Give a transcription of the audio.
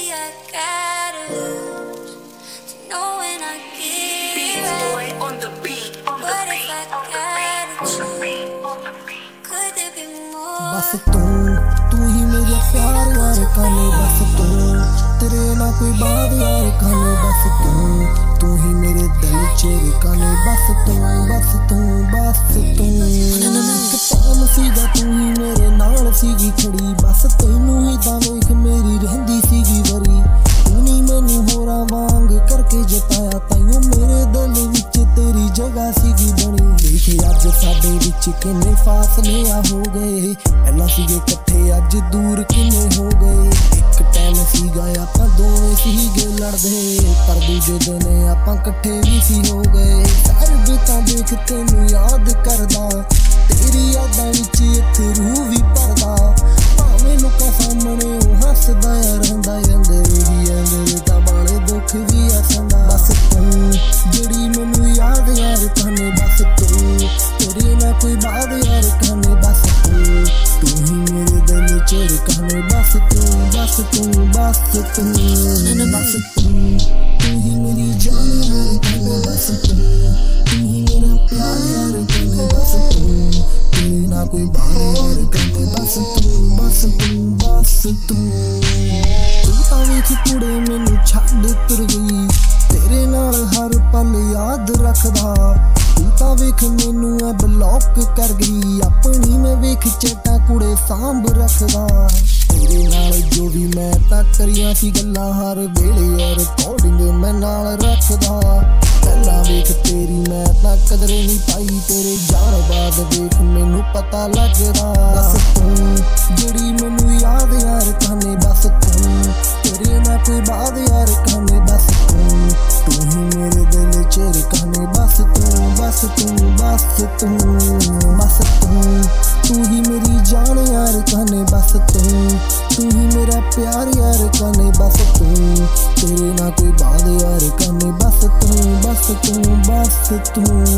I gotta lose to know when I get it right. What if I gotta choose? Could there be more? बस तू ही मेरे प्यार यार काने बस तू तेरे ना कोई बात यार काने बस तू ही मेरे दिल चेरे काने बस तू टाइम सीगा तू ही मेरे नाल सीगी खड़ी बस तैनू ही तां वेख मेरी रहिंदी सीगी वरी तू नहीं मैनू होरां वांग करके जताया ताइयों मेरे दिल विच तेरी जगह सीगी बनी देखे अज साडे विच किन्ने फासले आ हो गए पहला सीगे इकट्ठे अज दूर किन्ने हो गए एक टाइम सीगा आपां दोवें सीगे लड़दे पर दूजे दिन आपां इकट्ठे भी सी हो गए सर्ब तां देख तैनू याद करदा तेरी यादां विच इक रूह भी भरदा भावें लोकां सामणे ओ हसदा रहिंदा अंदर तां बाले दुख भी आसंदा बस तू जेड़ी मैनू याद यार काने बस तू तेरे ना कोई बात यार काने बस तू ही मेरे दिल चेर काने बस तू ही मेरी जान यार काने बस तू ही मेरा प्यार यार काने बस तू तेरे ना कोई बात यार काने बस तू तू तां वेख कुड़े मैनू छड्ड तुर गई तेरे नाल हर पल याद रखदा तू तां वेख मैनू ऐ ब्लॉक कर गई अपनी मैं वेख चेटा कुड़े सांभ रखदा तेरे नाल जो भी मैं तां करियां सी गल्लां हर वेले यार रिकॉर्डिंग मैं नाल रखदा गल्लां वेख तेरी मैं तां कदर नहीं पाई तेरे जान बाद वेख मैनू पता लगदा बस तू जेड़ी मैनू याद यार काने बस तू तेरे ना कोई बात यार काने बस तू ही मेरे दिल चेर काने बस तू ही मेरी जान यार काने बस तू ही मेरा प्यार यार काने बस तू तेरे ना कोई बात यार काने बस तू